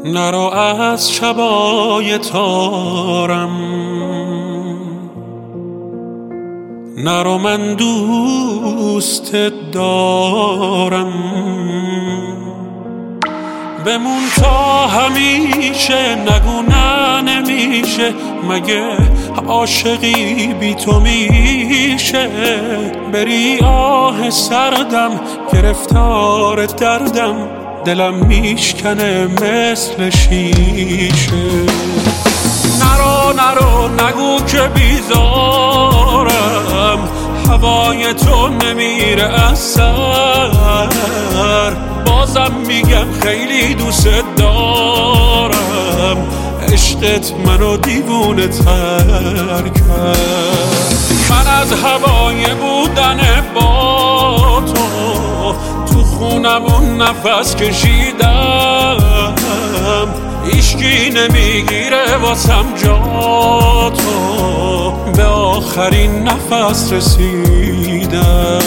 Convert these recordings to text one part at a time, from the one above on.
نرو از شبای تارم، نرو من دوست دارم. بمون تا همیشه، نگو نه نمیشه، مگه عاشقی بی تو میشه؟ بری آه سردم، گرفتار دردم، دلم میشکنه مثل شیشه. نرو نگو که بیزارم، هوای تو نمیره از سر. بازم میگم خیلی دوست دارم، عشقت منو دیوونه تر کرد. من از هوای بودن با تو خونمون نفس کشیدم، هیچکی نمیگیره واسم جا تو، به آخرین نفس رسیدم.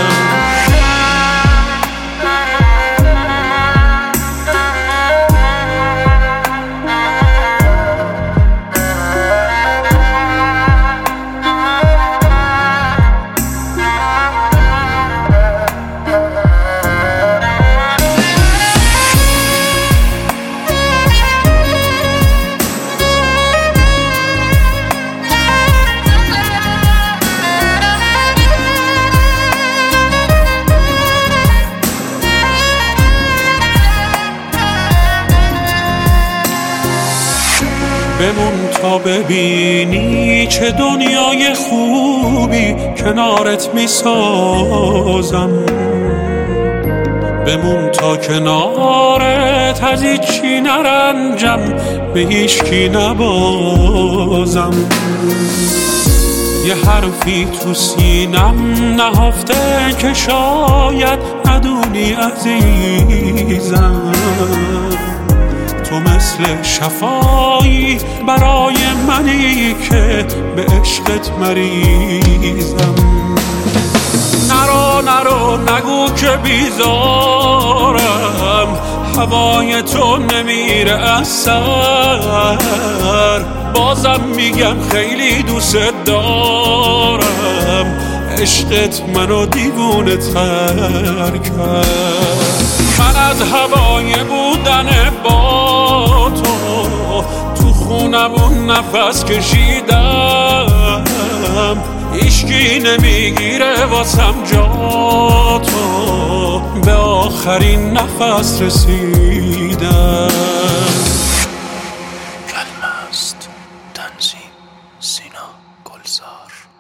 بمون تا ببینی چه دنیای خوبی کنارت میسازم. بمون تا کنارت از هیچی نرنجم، به هیچکی نبازم. یه حرفی تو سینم نهفته که شاید ندونی عزیزم، تو مثل شفایی برای منی که به عشقت مریضم. نرو نگو که بیزارم، هوای تو نمیره از سر. بازم میگم خیلی دوست دارم، عشقت منو دیوونه تر کرد. من از هوای بودن با تو خونمون نفس کشیدم، هیچکی نمیگیره واسم جا تو، به آخرین نفس رسیدم. کلمه است تنظیم سینا گلزار.